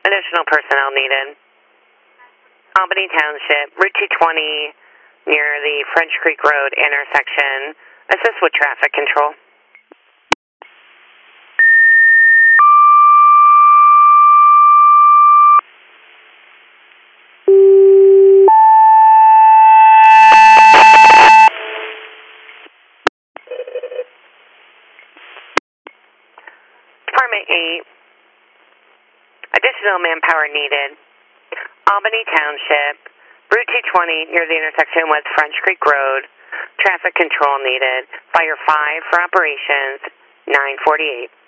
Additional personnel needed. Albany Township, Route 220, near the French Creek Road intersection. Assist with traffic control. Department 8. Additional manpower needed. Albany Township, Route 220 near the intersection with French Creek Road. Traffic control needed. Fire 5 for operations, 948.